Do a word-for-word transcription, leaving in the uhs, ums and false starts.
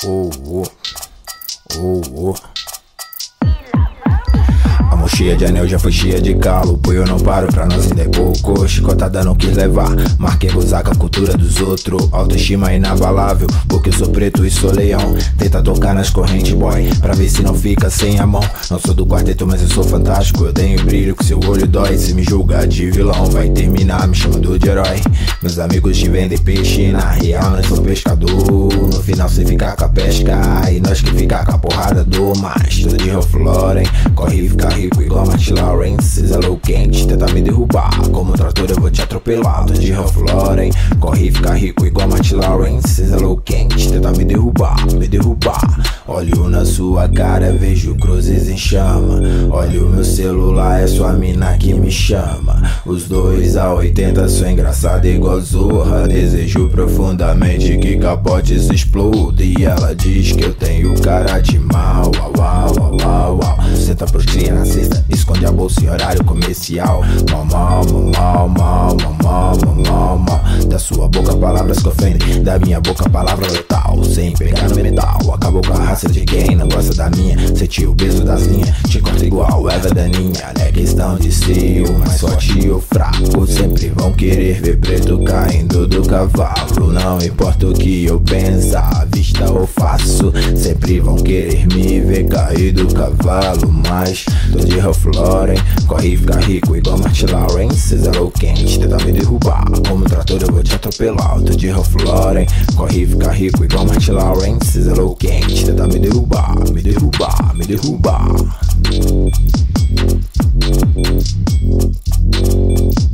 Oh, oh, oh, oh. A mão cheia de anel já foi cheia de calo. Pô, eu não paro, pra nós ainda é pouco. Chicotada não quis levar, marquei gozar com a cultura dos outros. Autoestima inabalável, porque eu sou preto e sou leão. Tenta tocar nas correntes, boy, pra ver se não fica sem a mão. Não sou do quarteto, mas eu sou fantástico. Eu tenho brilho que seu olho dói. Se me julgar de vilão, vai terminar me chamando de herói. Meus amigos te vendem peixe, na real nós sou pescador. No final cê fica com a pesca e nós que fica com a porrada do mas. Tudo de Ralph Lauren, corre e fica rico igual Martin Lawrence. Cesalo quente, tenta me derrubar, como um trator eu vou te atropelar. Tudo de Ralph Lauren, corre e fica rico igual Martin Lawrence. Cesalo quente, tenta me derrubar, me derrubar. Olho na sua cara, vejo cruzes em chama. Olho meu celular, é sua mina que me chama. Os dois a oitenta sou engraçado igual Zorra. Desejo profundamente que capotes explodam. E ela diz que eu tenho cara de mal. Uau, uau, uau, uau, uau. Senta pros cria na sexta, esconde a bolsa em horário comercial. Mal, mal, mal, mal, mal, mal, mal, mal, mal. Da sua boca palavras que ofendem, da minha boca palavra letal. Sem pegar no metal, acabou com a raça de quem não gosta da minha. Senti o peso das linhas, te corta igual Eva Daninha. Não é questão de ser o mais forte ou fraco, sempre vão querer ver preto caindo do cavalo. Não importa o que eu penso, à vista ou faço, sempre vão querer me ver cair do cavalo. Mas tô de Ralph Lauren, corre e fica rico igual Martin Lawrence. Cesalo quente, tenta me derrubar, como um trator eu vou te atropelar. Tô de Ralph Lauren, corre e fica rico igual Martin Lawrence. Cesalo quente, tenta me derrubar, me derrubar, me derrubar.